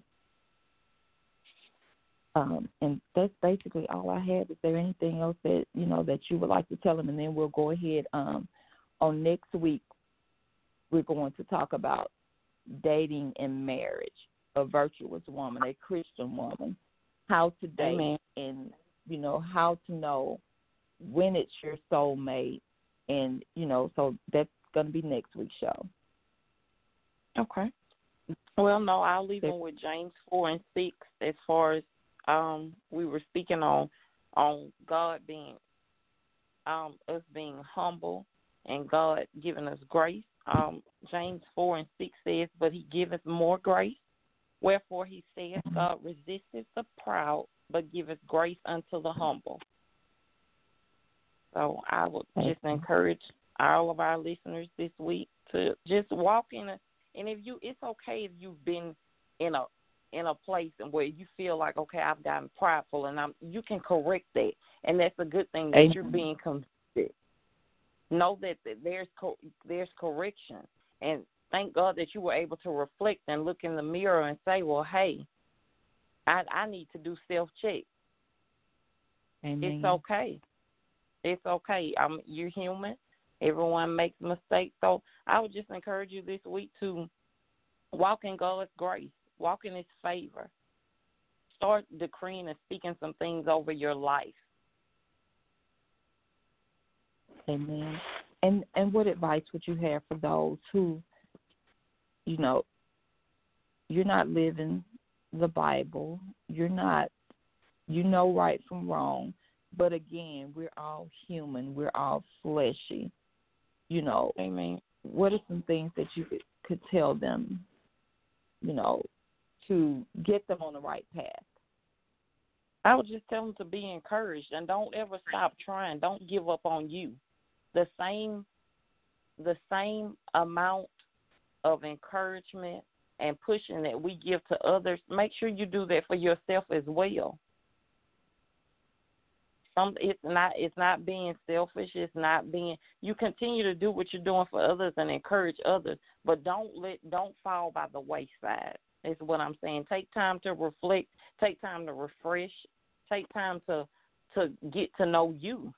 B: Um, and that's basically all I have. Is there anything else that, you know, that you would like to tell them? And then we'll go ahead um, on next week. We're going to talk about dating and marriage, a virtuous woman, a Christian woman, how to date. Amen. And, you know, how to know when it's your soulmate. And, you know, so that's going to be next week's show.
C: Okay. Well, no, I'll leave them with James four and six as far as um we were speaking on on God being um us being humble and God giving us grace. Um, James four and six says, "But he giveth more grace. Wherefore he saith, God resisteth the proud, but giveth grace unto the humble." So I would just encourage all of our listeners this week to just walk in a, and if you, it's okay if you've been in a in a place where you feel like, okay, I've gotten prideful, and I'm, you can correct that, and that's a good thing that Amen. You're being convicted. Know that, that there's co- there's correction, and thank God that you were able to reflect and look in the mirror and say, well, hey, I, I need to do self-check.
B: Amen.
C: It's okay. It's okay. Um, you're human. Everyone makes mistakes. So I would just encourage you this week to walk in God's grace, walk in his favor. Start decreeing and speaking some things over your life.
B: Amen. And and what advice would you have for those who, you know, you're not living the Bible, you're not, you know right from wrong, but again, we're all human, we're all fleshy, you know.
C: Amen.
B: What are some things that you could, could tell them, you know, to get them on the right path?
C: I would just tell them to be encouraged and don't ever stop trying. Don't give up on you. The same, the same amount of encouragement and pushing that we give to others, make sure you do that for yourself as well. Some, it's not, it's not being selfish. It's not being. You continue to do what you're doing for others and encourage others, but don't let, don't fall by the wayside. Is what I'm saying. Take time to reflect. Take time to refresh. Take time to to get to know you.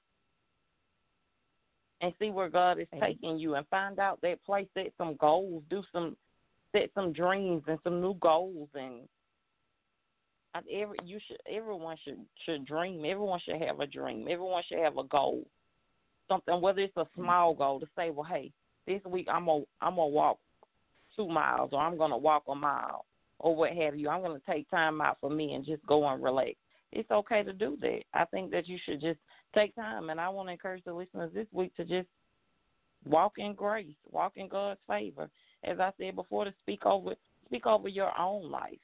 C: And see where God is taking you, and find out that place. Set some goals, do some, set some dreams and some new goals. And every you should, everyone should should dream. Everyone should have a dream. Everyone should have a goal. Something, whether it's a small goal, to say, well, hey, this week I'm gonna I'm gonna walk two miles, or I'm gonna walk a mile, or what have you. I'm gonna take time out for me and just go and relax. It's okay to do that. I think that you should just take time, and I want to encourage the listeners this week to just walk in grace, walk in God's favor. As I said before, to speak over speak over your own life.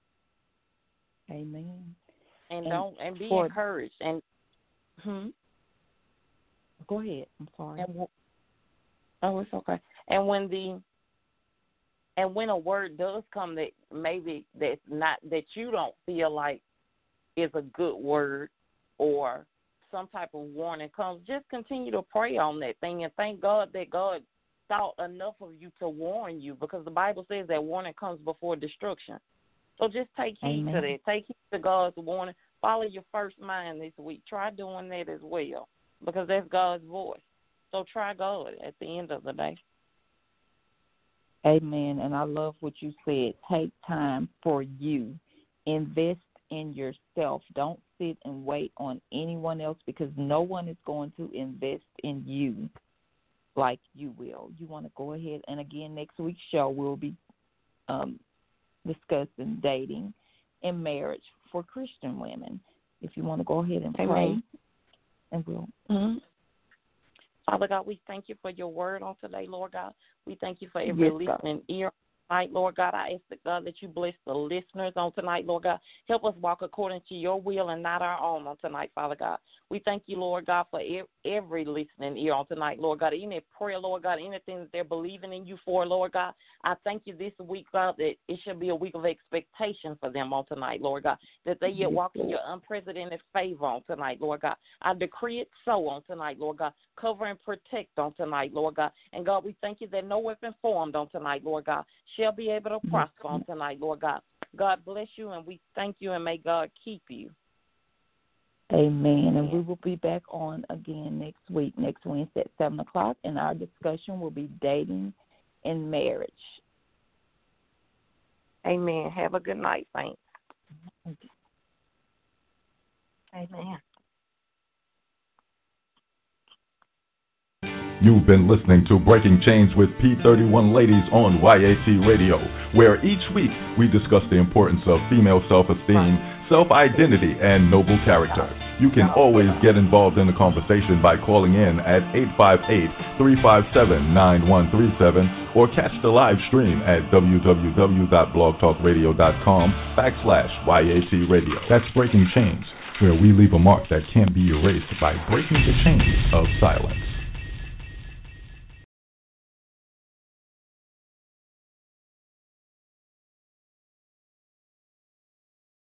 B: Amen.
C: And,
B: and
C: don't and be
B: for,
C: encouraged. And hmm.
B: Go ahead. I'm sorry.
C: And, oh, it's okay. And when the and when a word does come that maybe that's not, that you don't feel like is a good word, or some type of warning comes, just continue to pray on that thing and thank God that God thought enough of you to warn you, because the Bible says that warning comes before destruction. So just take heed
B: Amen.
C: to that. Take heed to God's warning. Follow your first mind this week. Try doing that as well, because that's God's voice. So try God at the end of the day.
B: Amen. And I love what you said. Take time for you. Invest in yourself. Don't sit and wait on anyone else, because no one is going to invest in you like you will. You want to go ahead, and again, next week's show we'll be um, discussing dating and marriage for Christian women. If you want to go ahead and pray,
C: Amen.
B: and we'll.
C: Mm-hmm. Father God, we thank you for your word on today, Lord God. We thank you for every yes, listening ear. Tonight, Lord God, I ask that, God, that you bless the listeners on tonight, Lord God. Help us walk according to your will and not our own on tonight, Father God. We thank you, Lord God, for every listening ear on tonight, Lord God. Any prayer, Lord God, anything that they're believing in you for, Lord God, I thank you this week, God, that it should be a week of expectation for them on tonight, Lord God, that they yet walk in your unprecedented favor on tonight, Lord God. I decree it so on tonight, Lord God. Cover and protect on tonight, Lord God. And, God, we thank you that no weapon formed on tonight, Lord God, shall be able to prosper on tonight, Lord God. God bless you, and we thank you, and may God keep you.
B: Amen. And we will be back on again next week, next Wednesday at seven o'clock, and our discussion will be dating and marriage.
C: Amen. Have a good night, saints.
E: Amen.
A: You've been listening to Breaking Chains with P thirty-one Ladies on Y A T Radio, where each week we discuss the importance of female self-esteem, self-identity, and noble character. You can always get involved in the conversation by calling in at eight five eight, three five seven, nine one three seven or catch the live stream at www.blogtalkradio.com backslash YAT Radio. That's Breaking Chains, where we leave a mark that can't be erased by breaking the chains of silence.